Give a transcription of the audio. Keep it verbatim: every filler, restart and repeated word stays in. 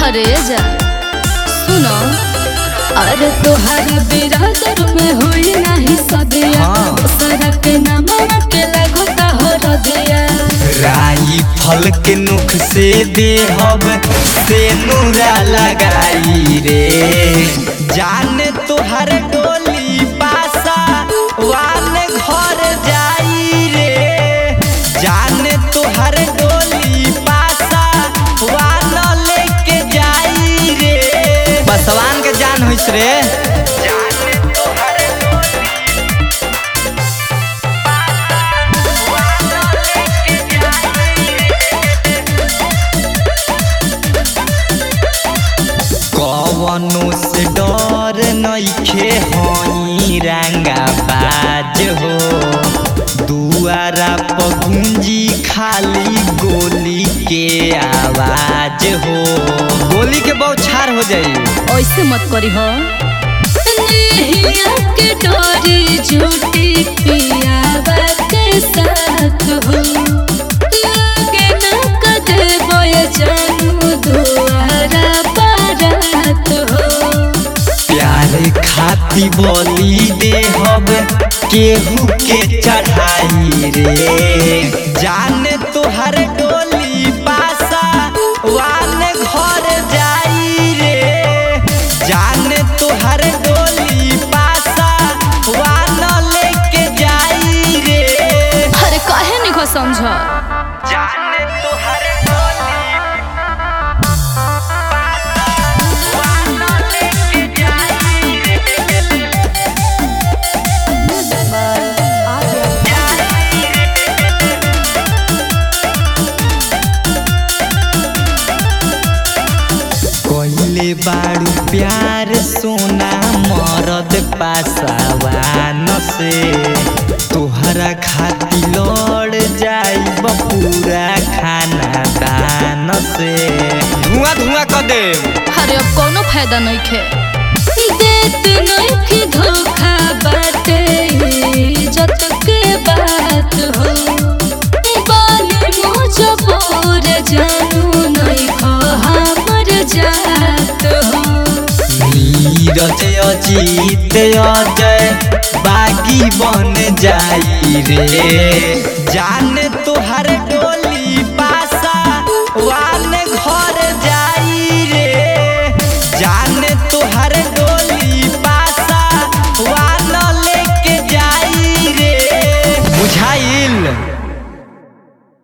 अरे जा सुनो, अरे तोहरा बिरादर में होई नहीं सदिया, दूसरा के नाम के लगता हो रदिया। राई फल के नुख से देहब से नूरा लगाई रे, जाने तोहर डोली पासा वाने घर जाई रे, जाने तोहर डोली पासा वान लेके जाई रे। बसवान के जान होइस रे। कवनो से डर नइखे हई रंगा बाज हो, दुआरा पर गूंजी खाली गोली के आवाज हो, गोली के बौछार हो जाई। ऐसे मत करी हो, नेहिया के डोरी झूठी पियावा के साथ हो, लागे ना कदे बोय जानू दुआरा बारात हो। प्यार खाती बोली देहब केहू के चढ़ाई रे, जाने तोहर डोली पासा वाने घर जाई रे, जाने तोहर डोली पासा वान लेके जाई रे। अरे काहे निको समझ, जाने तोहर डोली वान लेके जाई रे। कोइले बारू प्यार सोना मरद पासावान से, तोहरा खाती लड़ जाई पूरा खाना दान से, धुआं धुआं कर दे। अरे अब कोनो फायदा नहीं खे, देत नहीं की धोखा बाटे इज्जत के बात हो, बानी मुझपोर जानू नहीं खो हमर जात हो। नीरज अजीत अजय बागी बन जाई रे, जाने